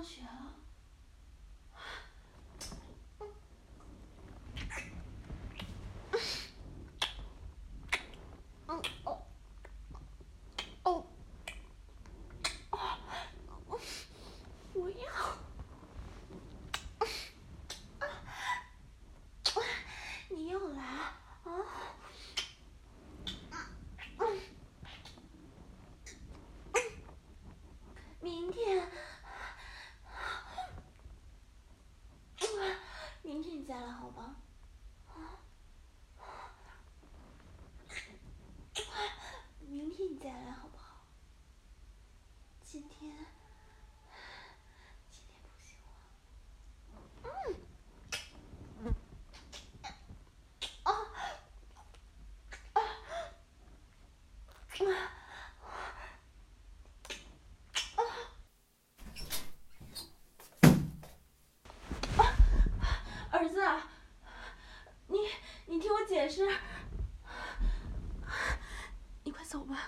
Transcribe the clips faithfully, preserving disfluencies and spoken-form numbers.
上学了。嗯哦哦哦，我要。你又来啊？明天，明天你再来好吧？明天你再来好不好？今天，今天不行了。嗯。啊啊啊！儿子，你你听我解释，你快走吧。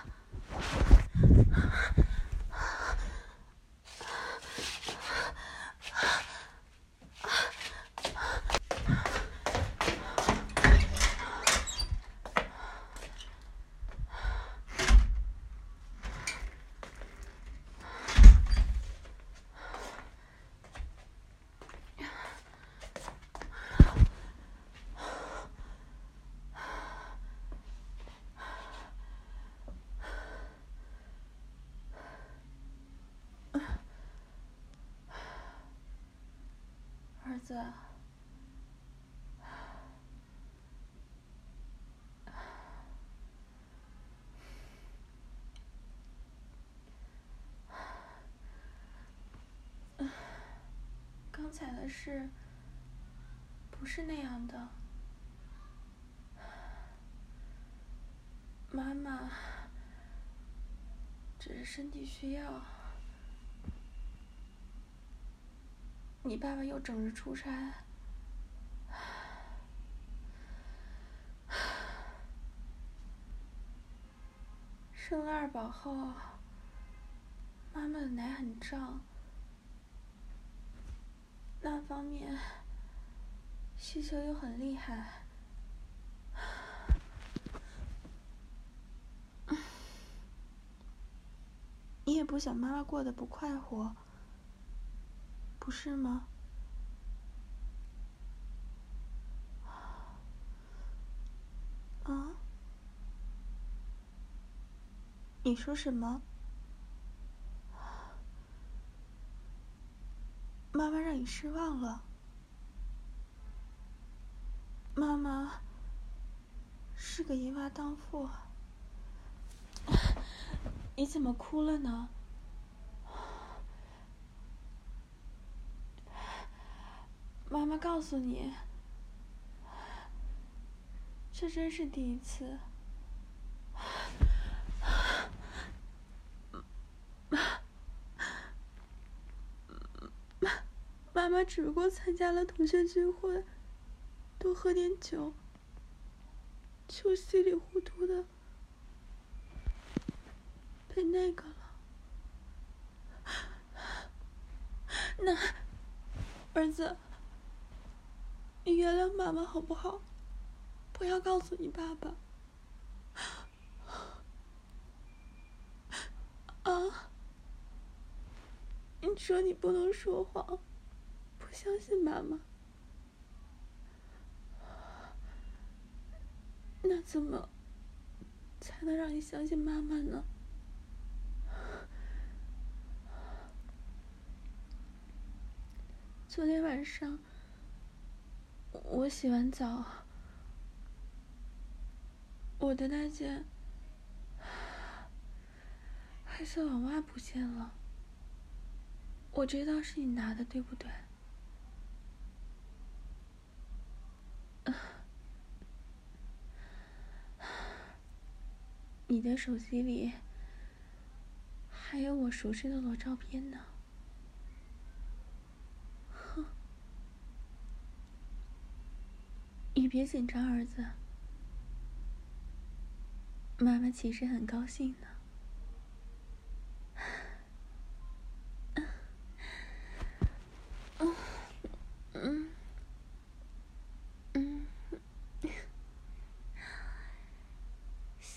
儿子，刚才的事不是那样的。妈妈只是身体需要。你爸爸又整日出差。生了二宝后，妈妈的奶很胀，那方面需求又很厉害。你也不想妈妈过得不快活，不是吗？啊？你说什么？妈妈让你失望了？妈妈是个淫娃当妇。你怎么哭了呢？妈妈告诉你，这真是第一次。妈妈只不过参加了同学聚会，多喝点酒，就稀里糊涂的被那个了。那，儿子，你原谅妈妈好不好？不要告诉你爸爸。啊？你说你不能说谎，不相信妈妈，那怎么才能让你相信妈妈呢？昨天晚上，我洗完澡，我的那件黑色网袜不见了。我知道是你拿的，对不对？你的手机里还有我熟睡的裸照片呢。哼，你别紧张，儿子。妈妈其实很高兴呢。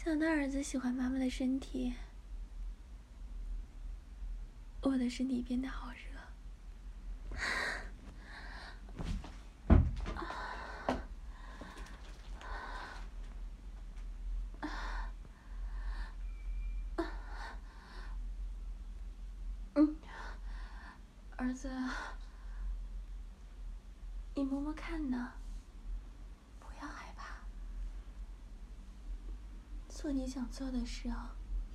想到儿子喜欢妈妈的身体，我的身体变得好热。嗯，儿子，你摸摸看呢，不要害怕，做你想做的事哦。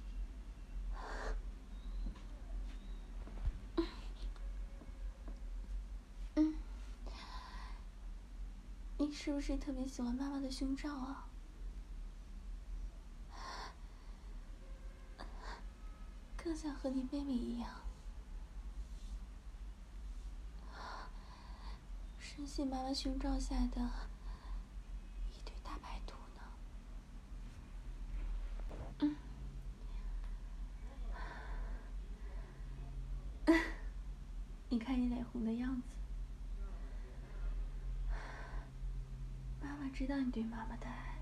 嗯，你是不是特别喜欢妈妈的胸罩啊？更想和你妹妹一样，深陷妈妈胸罩下的一堆大白兔呢。嗯，你看你脸红的样子，妈妈知道你对妈妈的爱。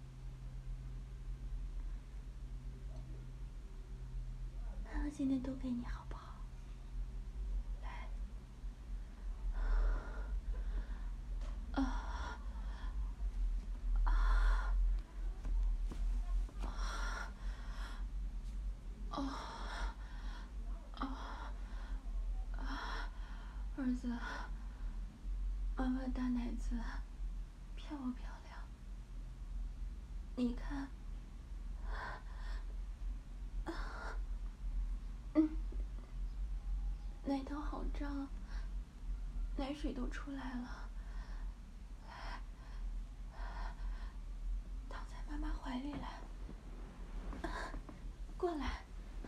妈妈今天都给你好不好？来，啊啊啊啊啊！儿子，妈妈的大奶子漂不漂亮？你看，嗯，奶头好胀，奶水都出来了。来，躺在妈妈怀里来，过来。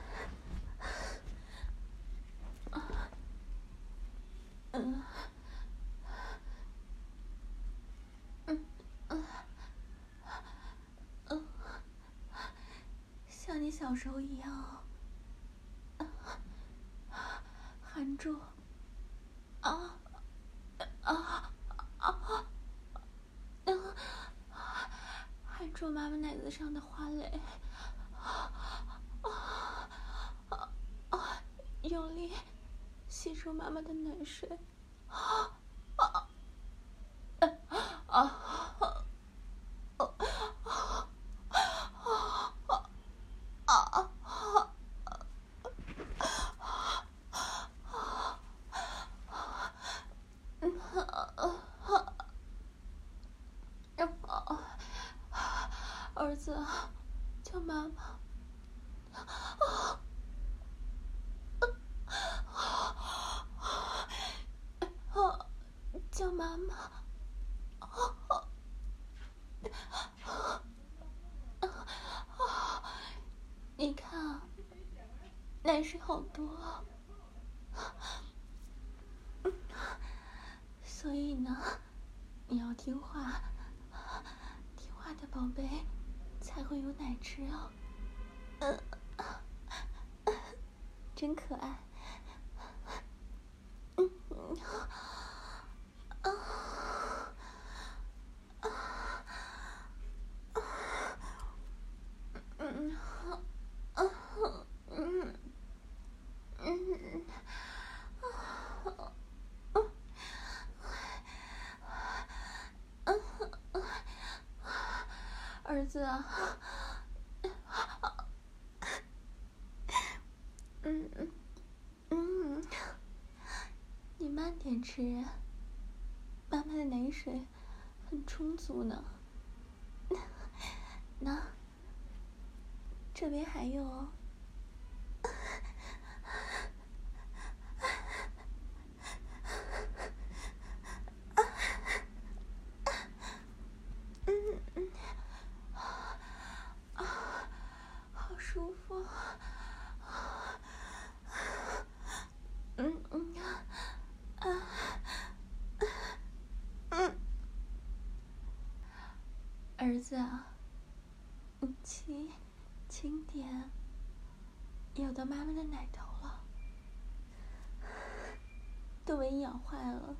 嗯嗯嗯嗯，像你小时候一样，含住，啊啊啊！嗯，含住妈妈奶子上的花蕾，啊啊啊！用力吸住妈妈的奶水，啊啊啊啊！儿子，叫妈妈。叫妈妈。你看，奶水好多，所以呢，你要听话，听话的宝贝才会有奶吃哦。嗯，真可爱。嗯啊啊啊！嗯啊嗯嗯啊儿子啊，嗯嗯嗯，你慢点吃，妈妈的奶水很充足呢。那这边还有哦。嗯嗯，啊，好舒服。嗯嗯啊嗯，儿子啊，你轻轻点，咬到妈妈的奶头了，都被你咬坏了。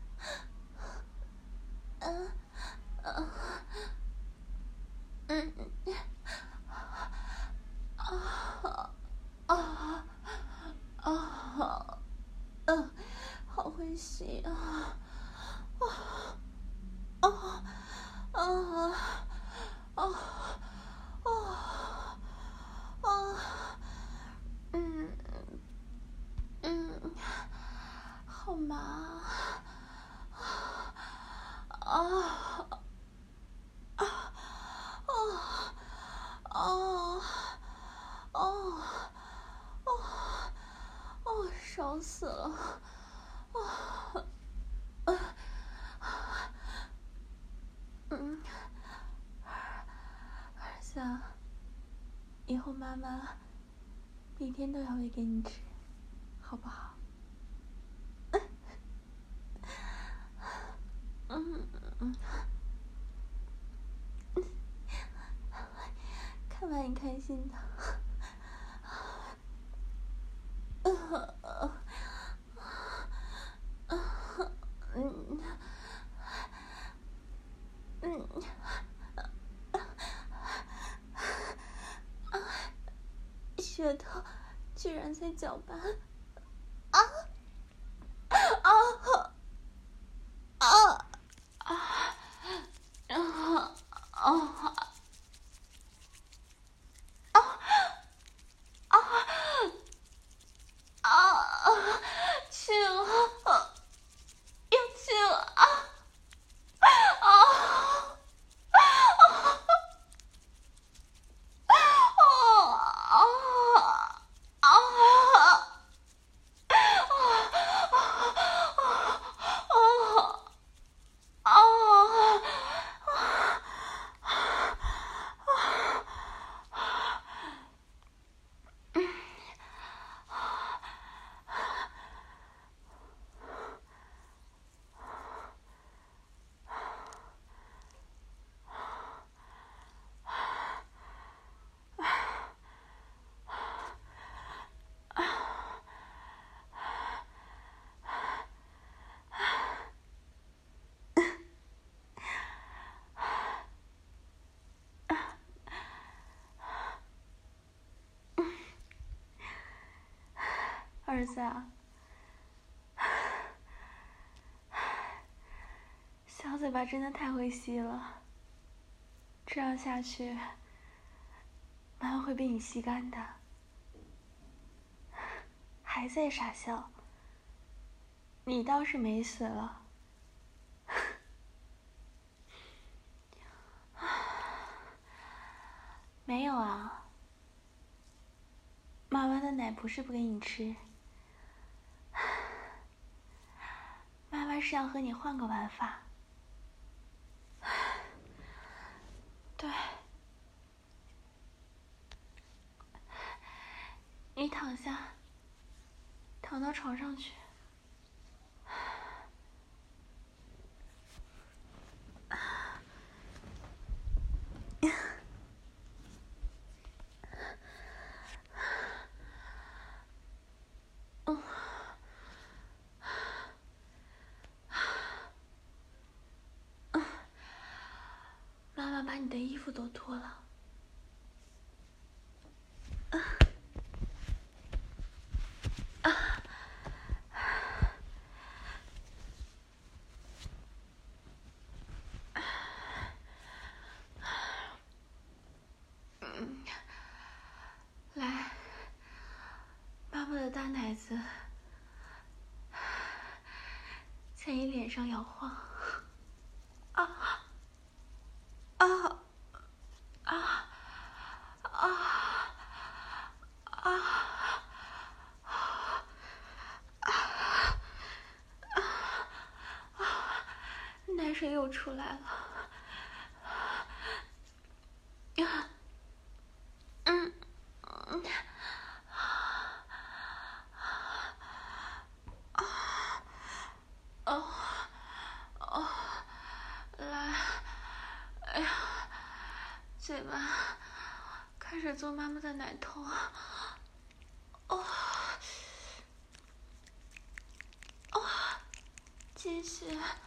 嗯嗯嗯啊啊啊啊！嗯嗯，好麻啊啊啊啊啊啊！哦，烧死了！啊，嗯，儿子，以后妈妈每天都要喂给你吃，好不好？嗯嗯，看把你开心的。嗯嗯，血头居然在搅拌！啊啊啊啊啊啊啊啊！去了，又去了啊啊！儿子啊，小嘴巴真的太会吸了，这样下去，妈妈会被你吸干的。还在傻笑，你倒是没死了。没有啊，妈妈的奶不是不给你吃，妈妈是要和你换个玩法。对，你躺下，躺到床上去。妈妈把你的衣服都脱了。嗯，来，妈妈的大奶子在你脸上摇晃。啊啊啊啊啊！奶水又出来了。嗯嗯哦哦，来，哎呀，嘴巴开始做妈妈的奶头。哦哦，继续，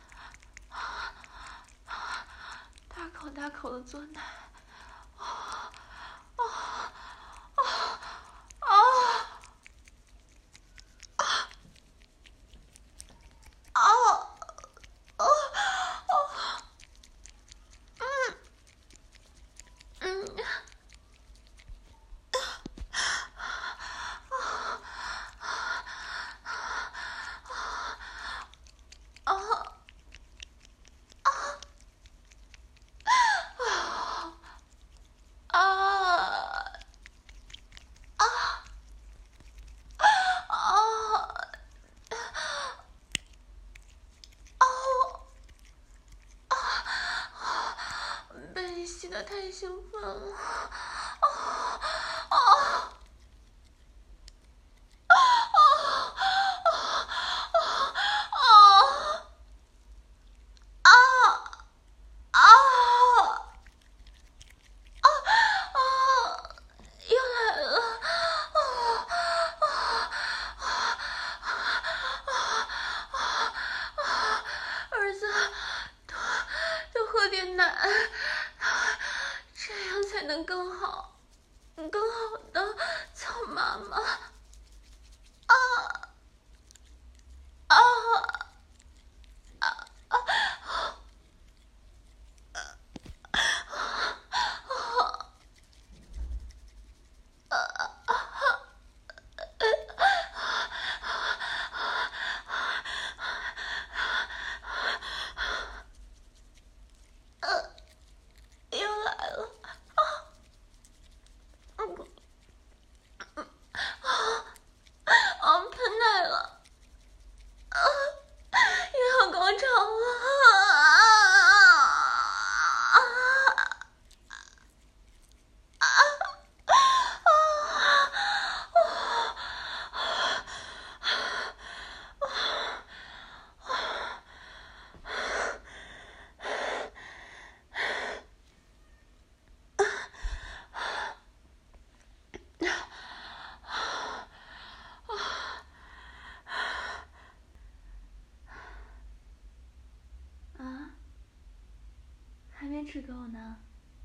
大口大口的做奶。哦哦哦哦哦哦哦！嗯在太兴奋了，啊啊！能更好、更好的操妈妈。啊啊啊啊！还没吃够呢，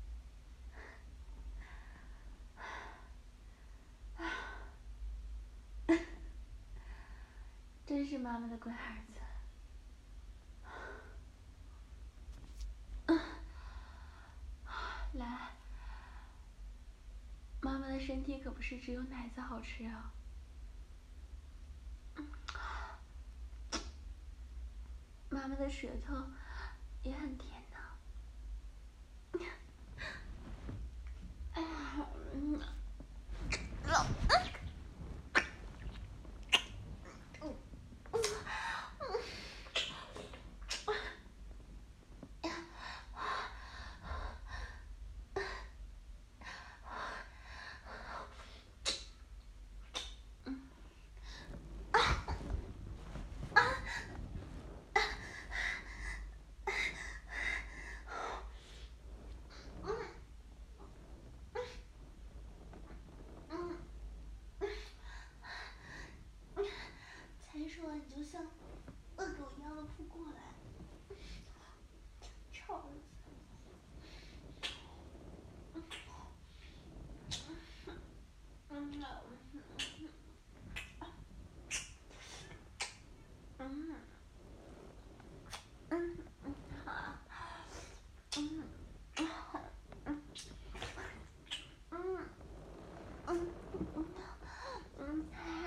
真是妈妈的乖儿子。来，妈妈的身体可不是只有奶子好吃啊，妈妈的舌头也很甜呢。哎呀，嗯，老。才说你就像恶狗一样的扑过来，臭儿子！嗯嗯嗯嗯好，嗯嗯嗯嗯嗯嗯。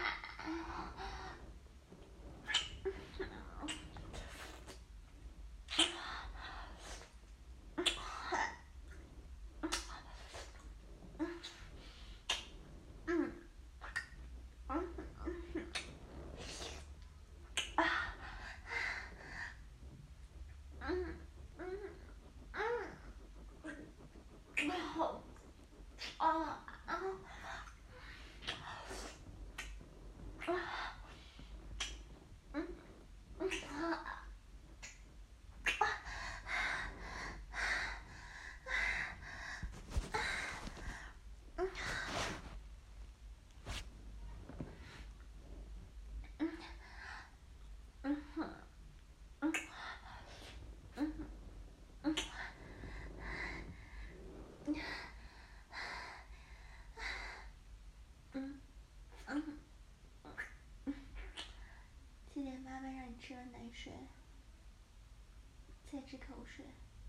今天妈妈让你吃了奶水，再吃口水，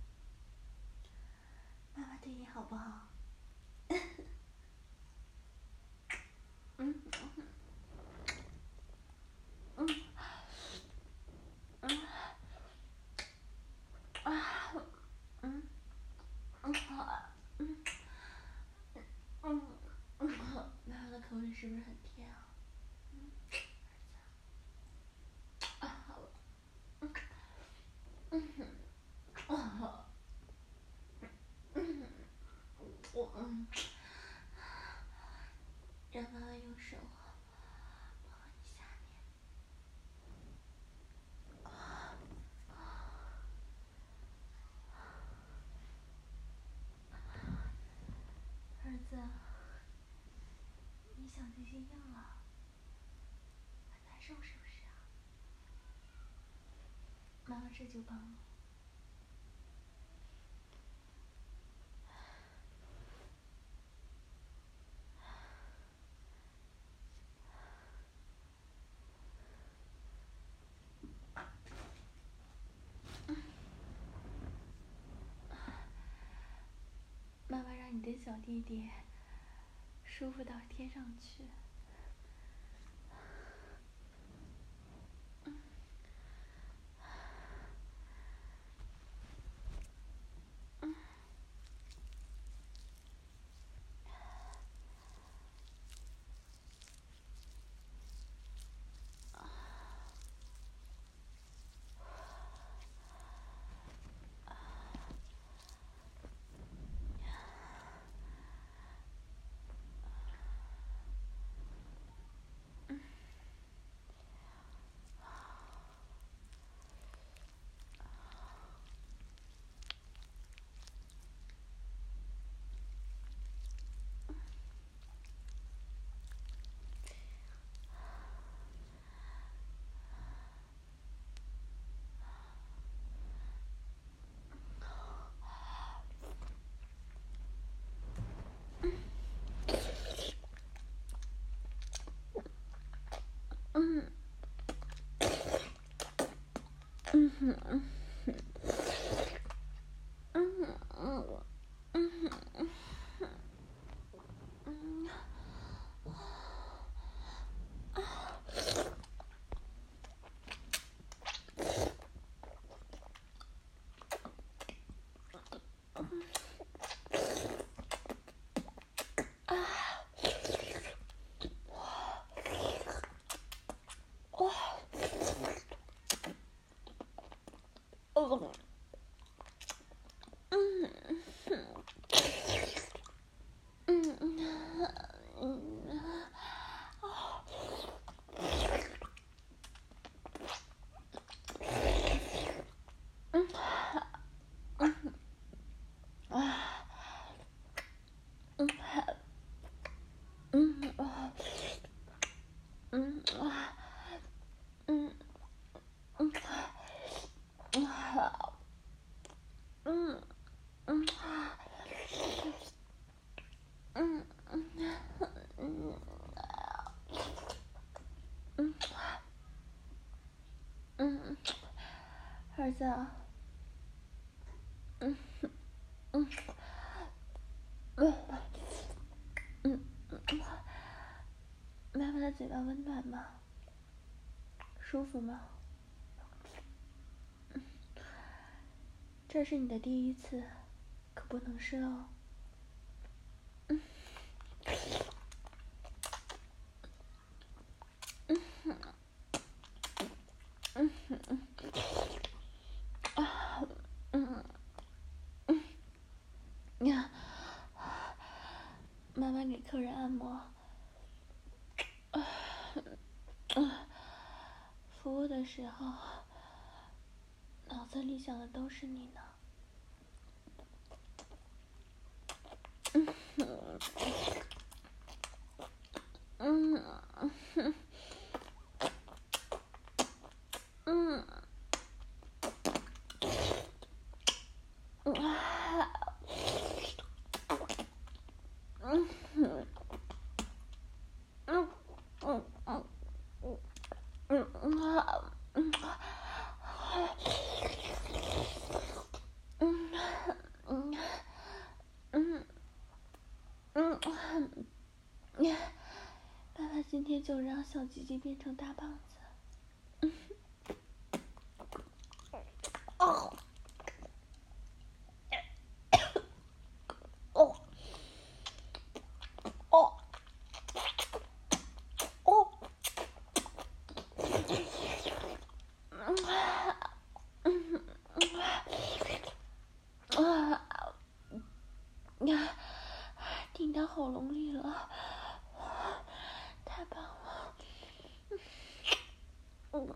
妈妈对你好不好？嗯嗯嗯啊嗯嗯好嗯嗯嗯，妈妈的口水是不是很甜啊？嗯，啊好了，嗯嗯啊嗯嗯，让妈妈用手摸摸你下面。儿子，你想这些药了，很难受是不是啊？妈妈这就帮你。妈妈让你的小弟弟舒服到天上去。嗯，嗯哼，嗯哼，嗯哼，嗯哼，嗯哼，嗯，哇，哦，嗯，嗯，嗯，啊，嗯，嗯，啊，嗯，嗯，啊，嗯，啊，嗯，嗯，啊，嗯，嗯，嗯，嗯，嗯，嗯，儿子，嗯，嗯，嗯，嗯，妈妈的嘴巴温暖吗？舒服吗？这是你的第一次，可不能是哦。嗯，嗯，嗯，嗯，啊，嗯，嗯，呀，妈妈给客人按摩，服务的时候，脑子里想的都是你呢。嗯，嗯，嗯，嗯，嗯，嗯，嗯，嗯，嗯，嗯，嗯，嗯，嗯，嗯，嗯，嗯，爸爸今天就让小鸡鸡变成大棒子。哦，哦，哦，哦，嗯，嗯，啊，呀，第喉咙里了，太棒了！嗯，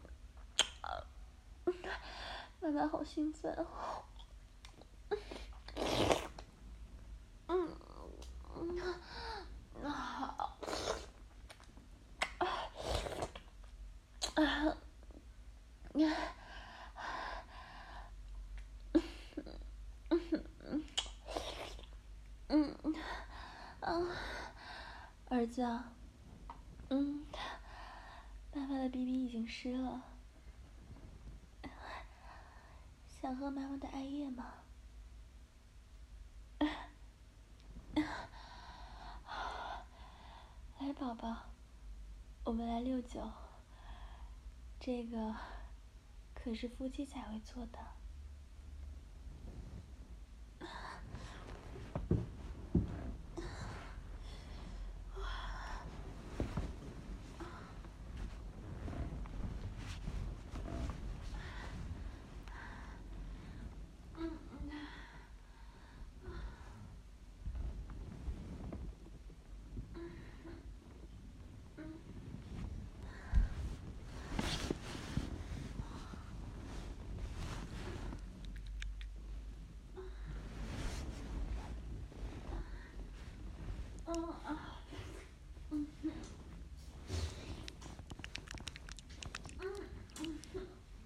妈妈好兴奋哦！嗯嗯，好，啊啊，嗯嗯啊，儿子啊，嗯，爸爸的鼻鼻已经湿了，想喝妈妈的艾叶吗？来，宝宝，我们来六九。这个可是夫妻才会做的。嗯啊，嗯嗯嗯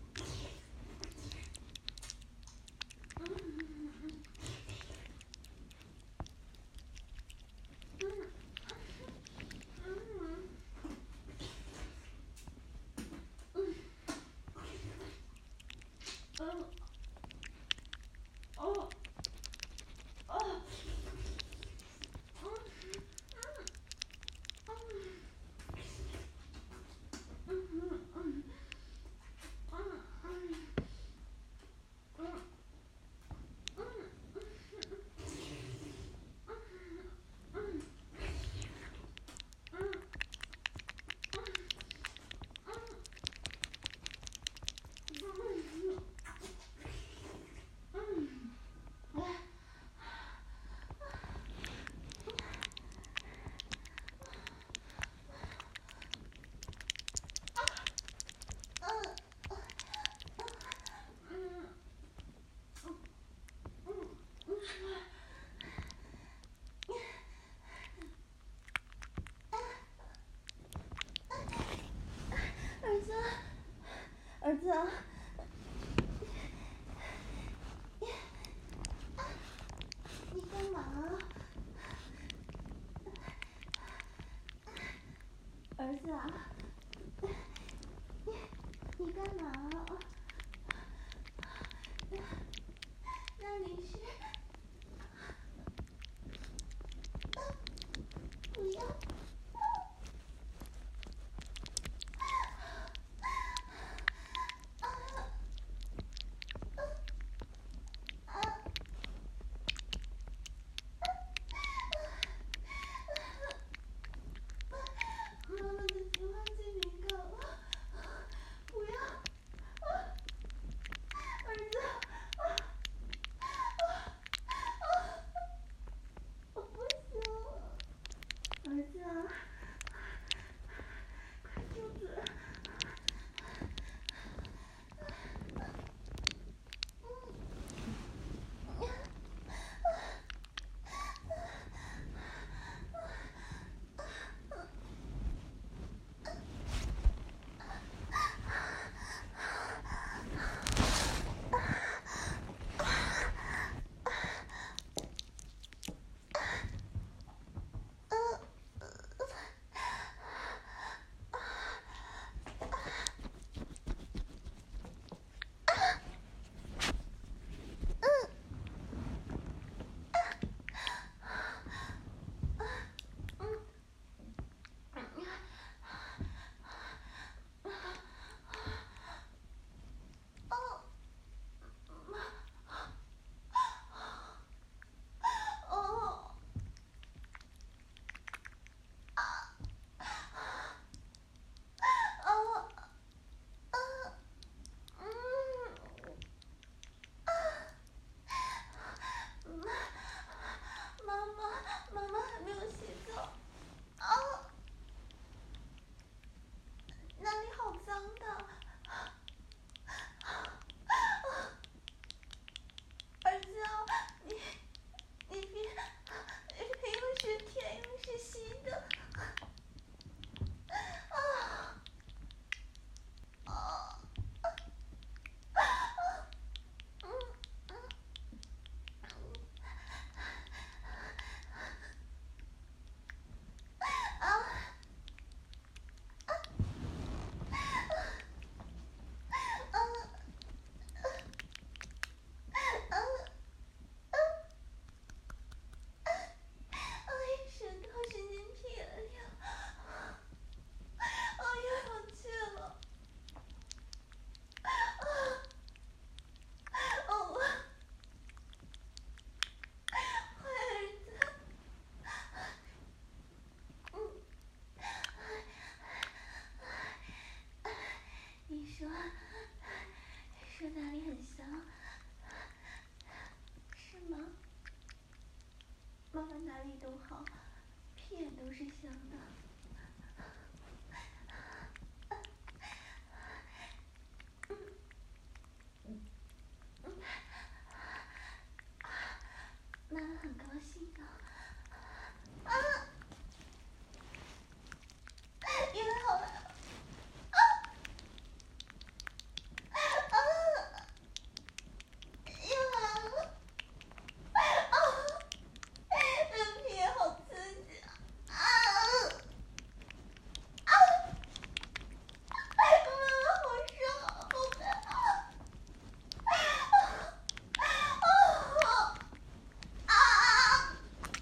儿子，儿子，你干嘛？儿子啊，你你干嘛？让你去，不要！妈妈的计划妈哪里都好，屁眼都是香的。妈妈很高兴啊！啊！又好了！啊！啊！又来了！啊！这屁眼好刺激啊！啊！啊！妈妈好爽，好干啊！啊！啊！啊！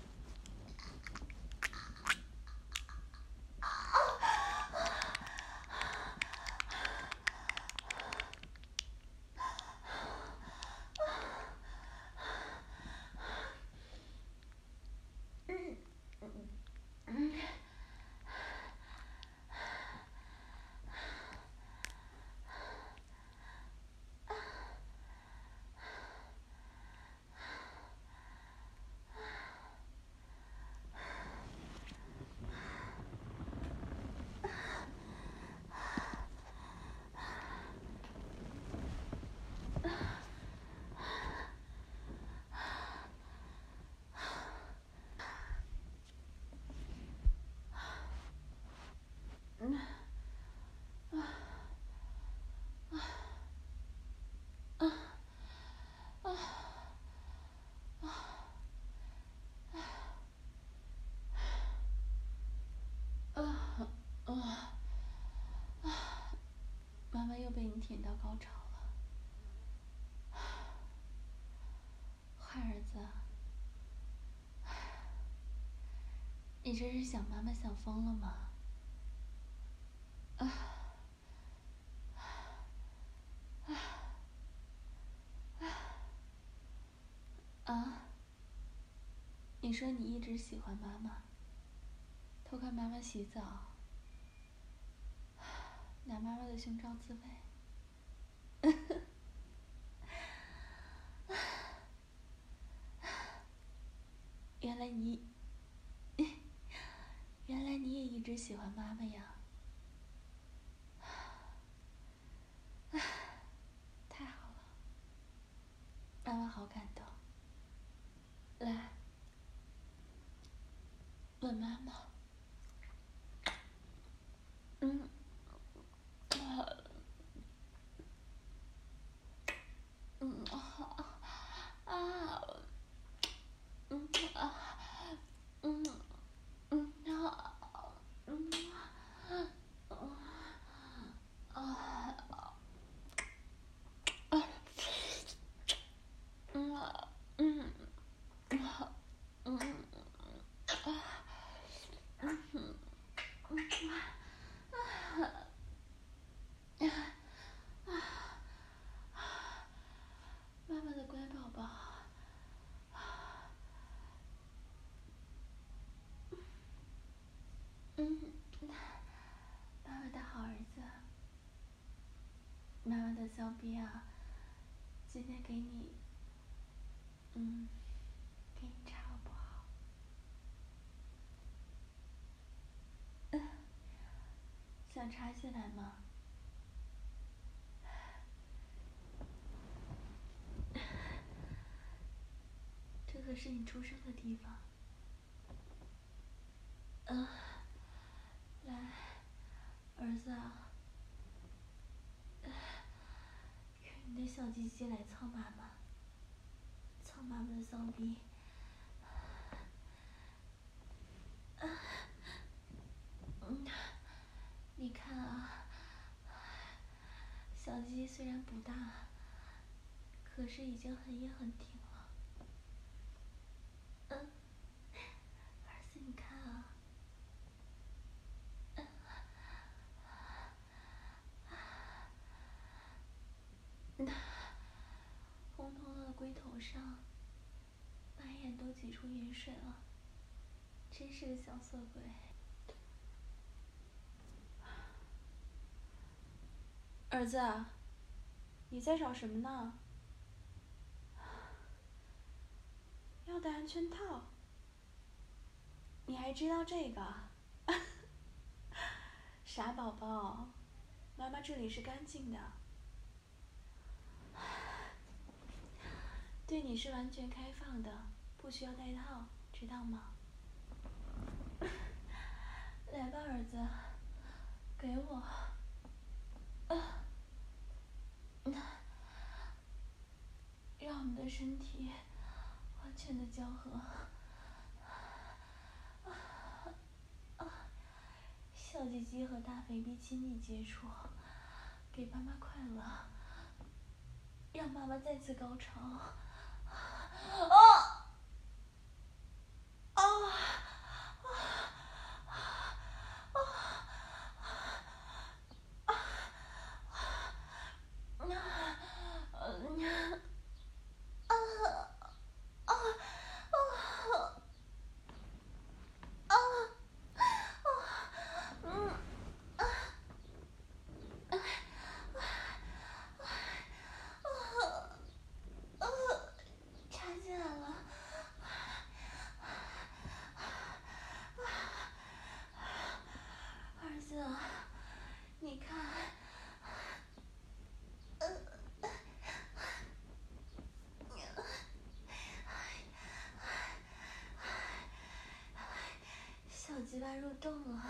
妈妈又被你舔到高潮了，坏儿子，你这是想妈妈想疯了吗？啊啊！你说你一直喜欢妈妈，偷看妈妈洗澡，拿妈妈的胸罩自慰。原来你，原来你也一直喜欢妈妈呀！太好了，妈妈好感动。来，吻妈妈。嗯，啊，嗯啊啊，嗯啊，嗯嗯啊，嗯啊啊。嗯嗯嗯嗯妈妈的乖宝宝，嗯，妈妈的好儿子，妈妈的小逼啊，今天给你，嗯，给你插好不好？想插进来吗？这可是你出生的地方。嗯，来，儿子啊，用你的小鸡鸡来操妈妈，操妈妈的骚逼。嗯，你看啊，小鸡虽然不大，可是已经很硬很挺了。嗯，儿子，你看啊。红彤彤的龟头上，满眼都挤出盐水了，真是个小色鬼。儿子，你在找什么呢？要戴安全套。 你还知道这个？傻宝宝，妈妈这里是干净的，对你是完全开放的，不需要戴套，知道吗？ 来吧，儿子，给我。让我们的身体完全的交合。小鸡鸡和大肥逼亲密接触，给妈妈快乐，让妈妈再次高潮。啊！啊！鸡巴入洞了，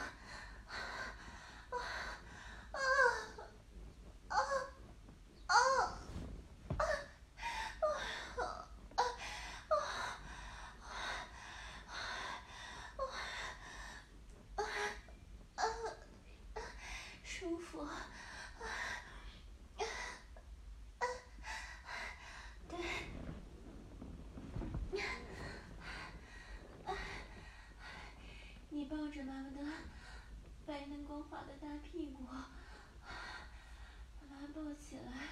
舒服。对。你抱着妈妈的白嫩光滑的大屁股，把妈妈抱起来。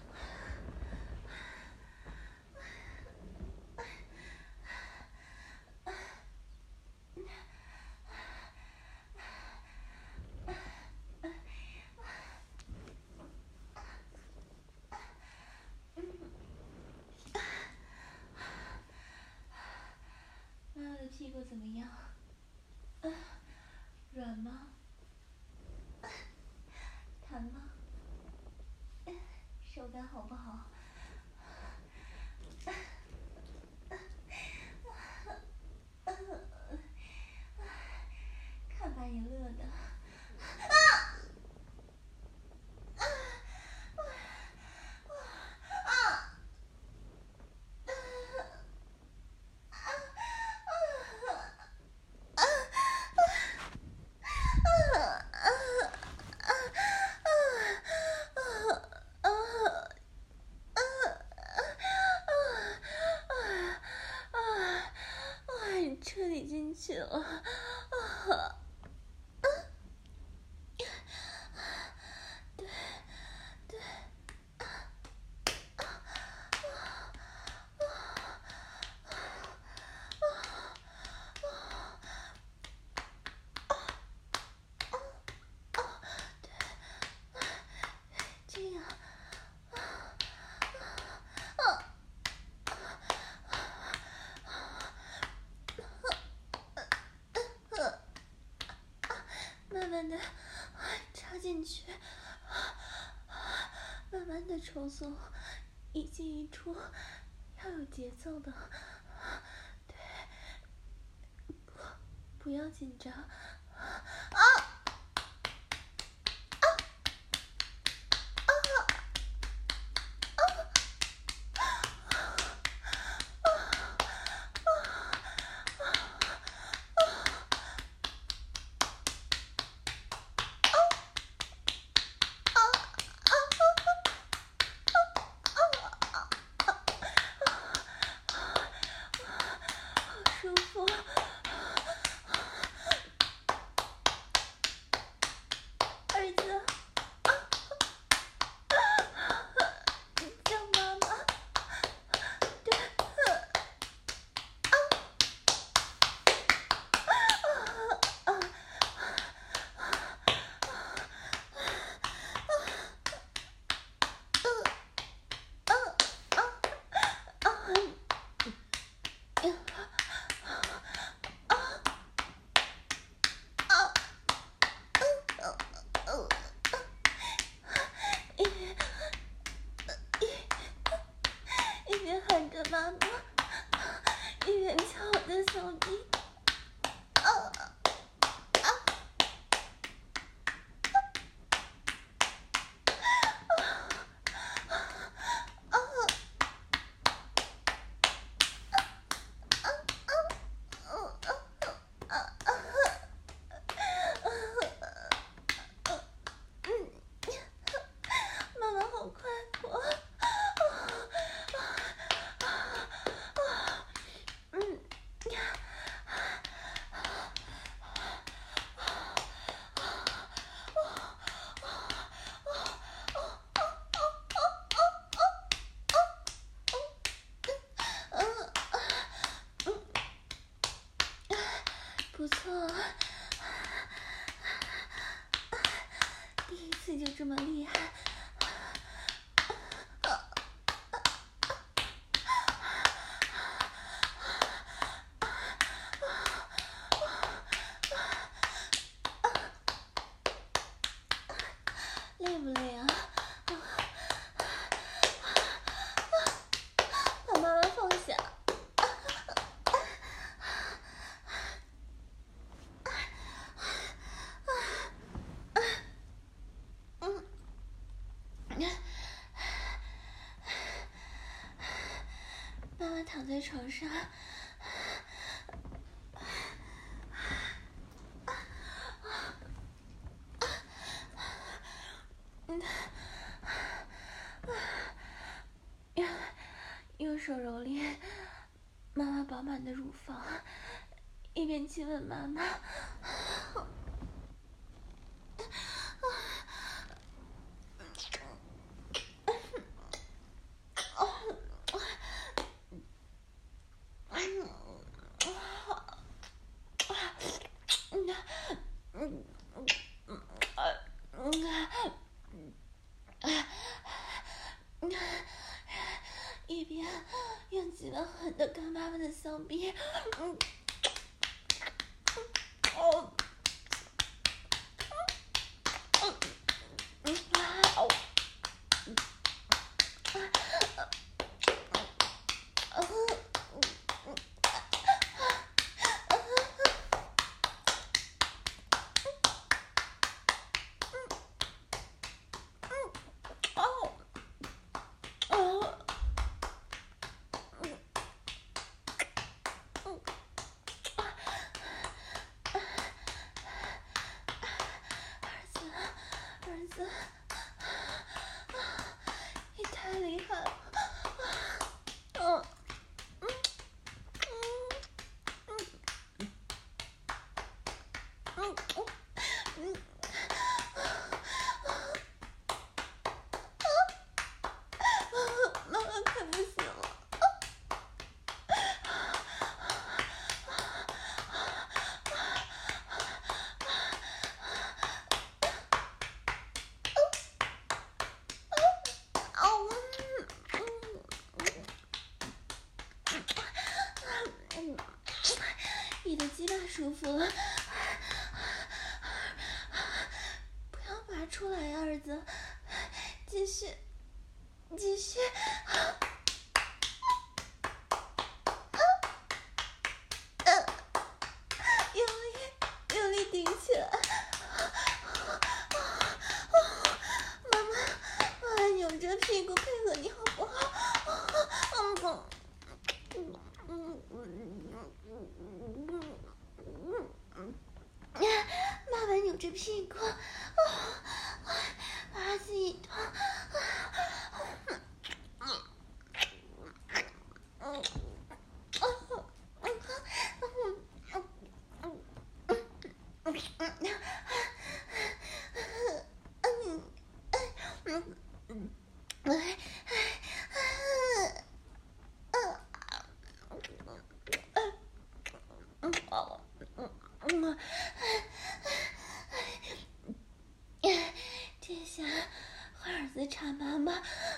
妈妈的屁股怎么样？软吗？弹吗？手感好不好？看把你乐的。彻底进去了，啊！对，对，啊啊啊啊！对，这样，啊啊啊！慢慢的插进去，慢慢的抽送，一进一出，要有节奏的。对，不，不要紧张。啊！ 快掐我的小臂！啊啊！妈妈好快活！嗯。不错，第一次就这么厉害。累不累啊？把妈妈放下。妈妈躺在床上，用手揉捏妈妈饱满的乳房，一边亲吻妈妈。一边用极为狠的干妈妈的香槟，嗯，哦，嗯，嗯，好，嗯，儿子，你太厉害了！嗯嗯嗯嗯嗯嗯，妈妈快不行了！你的鸡巴舒服了，不要拔出来呀，儿子，继续，继续，用力，用力顶起来，妈妈，妈妈扭着屁股配合你好不好？嗯嗯嗯嗯嗯，妈妈扭着屁股，儿子一动，这下换儿子插妈妈，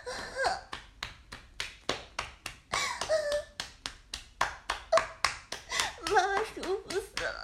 妈妈舒服死了。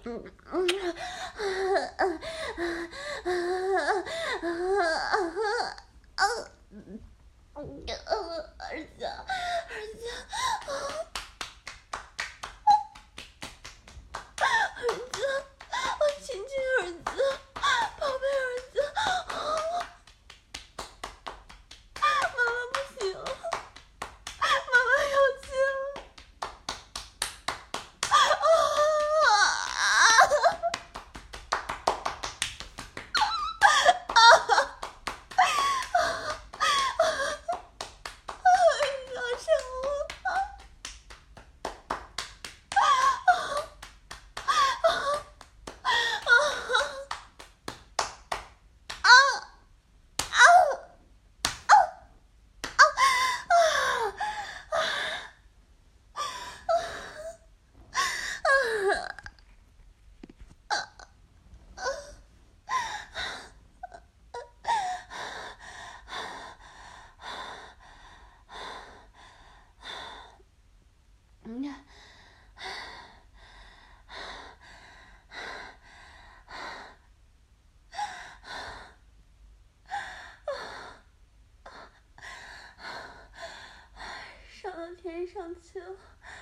天上去了。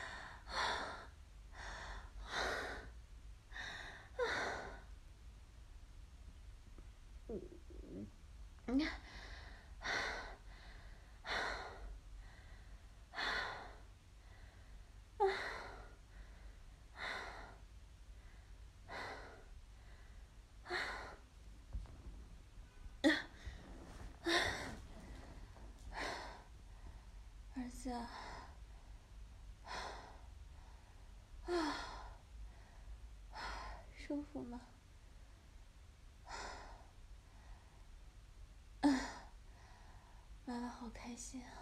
嗯。儿子，啊，舒服吗？妈妈好开心啊！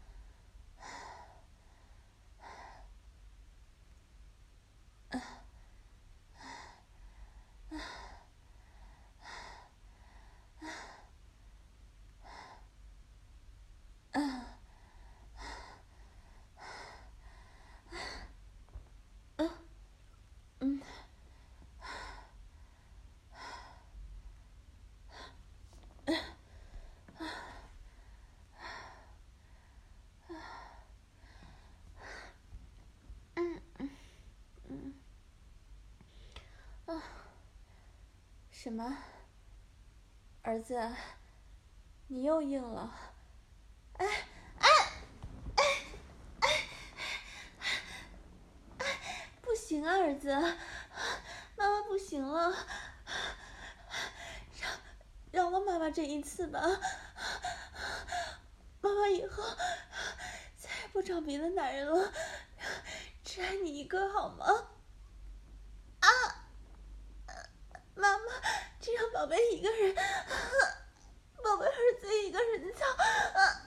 什么？儿子，你又硬了！哎哎哎哎哎！不行啊，儿子，妈妈不行了，饶饶了妈妈这一次吧。妈妈以后再也不找别的男人了，只爱你一个，好吗？啊！妈妈只让宝贝一个人，宝贝儿子一个人操。啊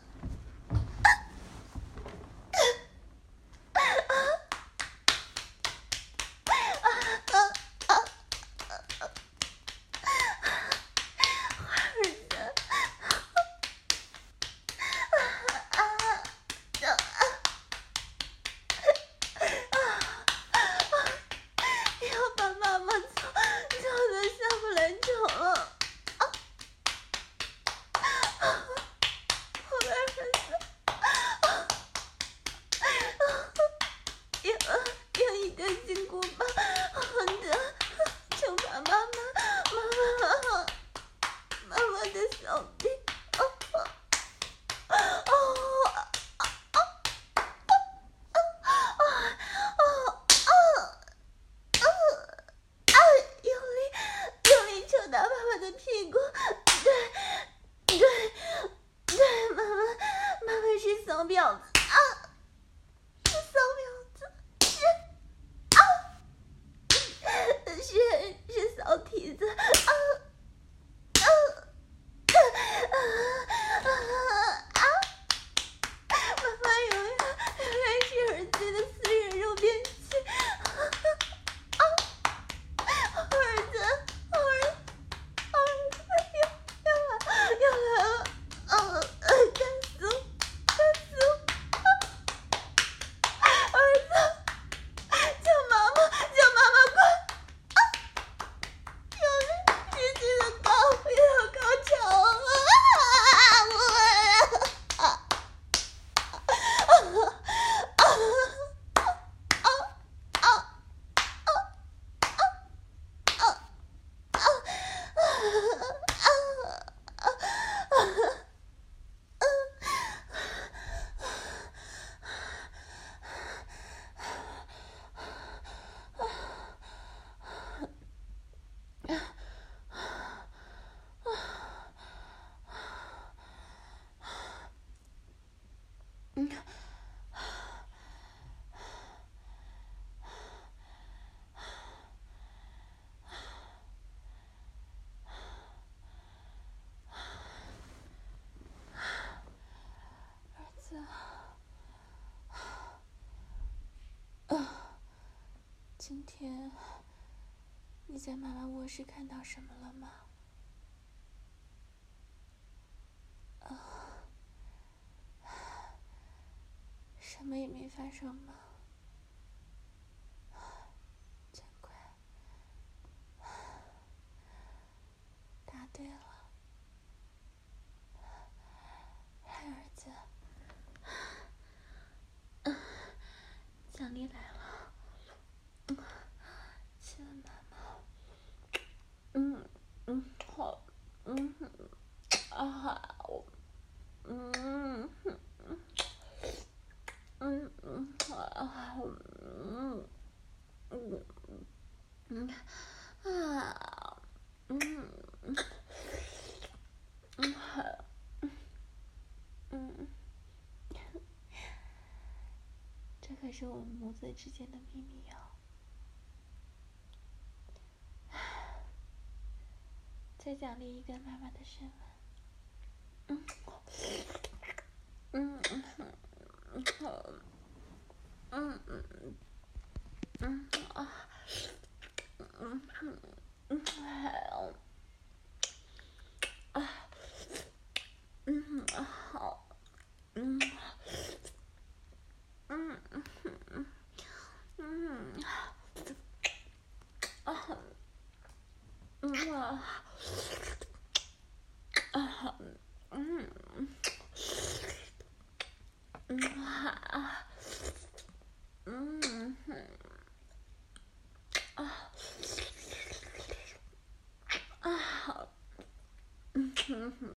今天你在妈妈卧室看到什么了吗？啊，什么也没发生吗？真乖。答对了，来儿子，奖励来了，亲了妈妈。嗯嗯好，嗯啊好，嗯嗯嗯好，嗯嗯嗯啊嗯嗯好，嗯，这可是我们母子之间的秘密哦。再奖励一个妈妈的身份。嗯嗯嗯好，嗯嗯嗯啊嗯嗯好啊嗯好嗯嗯嗯嗯啊嗯啊啊嗯嗯啊嗯